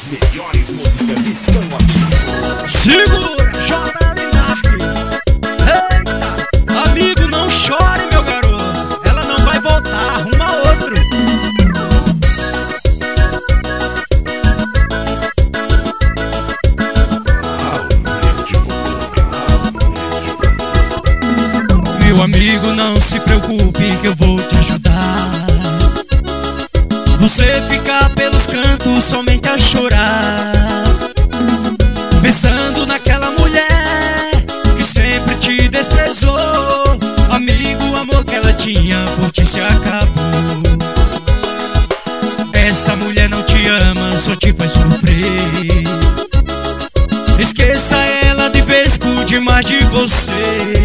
As melhores músicas estão aqui. Segura, JL Marques. Eita, amigo, não chore, meu garoto. Ela não vai voltar, arruma outro. Meu amigo, não se preocupe que eu vou te ajudar. Você fica pelos cantos somente a chorar, pensando naquela mulher que sempre te desprezou. Amigo, o amor que ela tinha por ti se acabou. Essa mulher não te ama, só te faz sofrer. Esqueça ela de vez, cuide mais de você.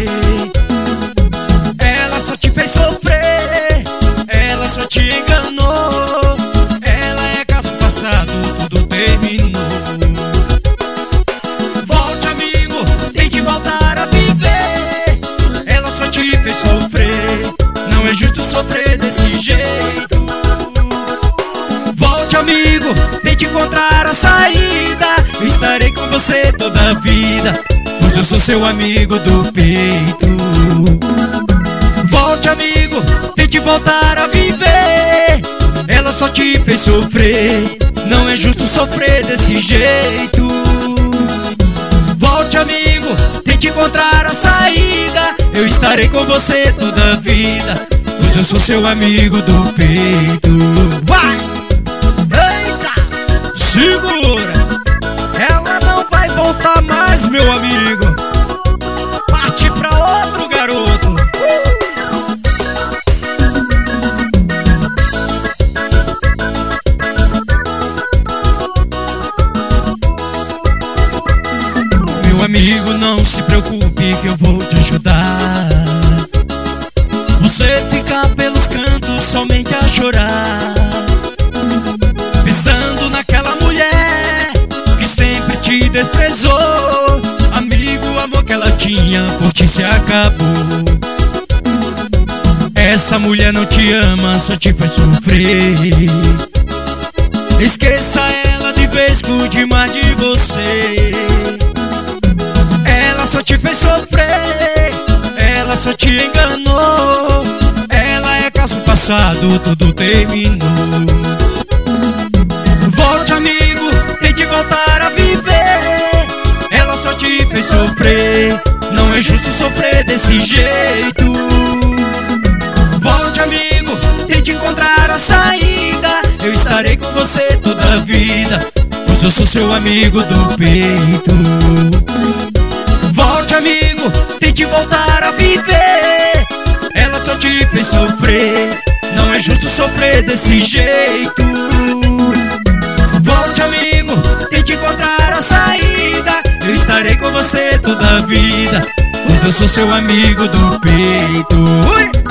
Ela só te fez sofrer, ela só te enganou. Ela é caso passado, tudo terminou. Volte, amigo, tente voltar a viver. Ela só te fez sofrer, não é justo sofrer desse jeito. Volte, amigo, tente encontrar a saída. Eu estarei com você toda a vida, pois eu sou seu amigo do peito. Volte, amigo, tente voltar a viver. Ela só te fez sofrer, não é justo sofrer desse jeito. Volte, amigo, tente encontrar a saída. Eu estarei com você toda a vida, pois eu sou seu amigo do peito. Vai! Eita! Segura! Ela não vai voltar mais, meu amigo. Parte pra outro, garoto. Meu amigo, não se preocupe que eu vou te ajudar. Você fica pelos cantos somente a chorar, pensando naquela mulher que sempre te desprezou. Amigo, o amor que ela tinha por ti se acabou. Essa mulher não te ama, só te faz sofrer. Esqueça ela de vez, cuide mais de você. Ela só te fez sofrer, ela só te enganou. Ela é caso passado, tudo terminou. Volte, amigo, tente voltar a viver. Ela só te fez sofrer, não é justo sofrer desse jeito. Volte, amigo, tente encontrar a saída. Eu estarei com você toda a vida, pois eu sou seu amigo do peito. Volte, amigo, tente voltar a viver. Ela só te fez sofrer, não é justo sofrer desse jeito. Volte, amigo, tente encontrar a saída. Eu estarei com você toda a vida, pois eu sou seu amigo do peito. Ui!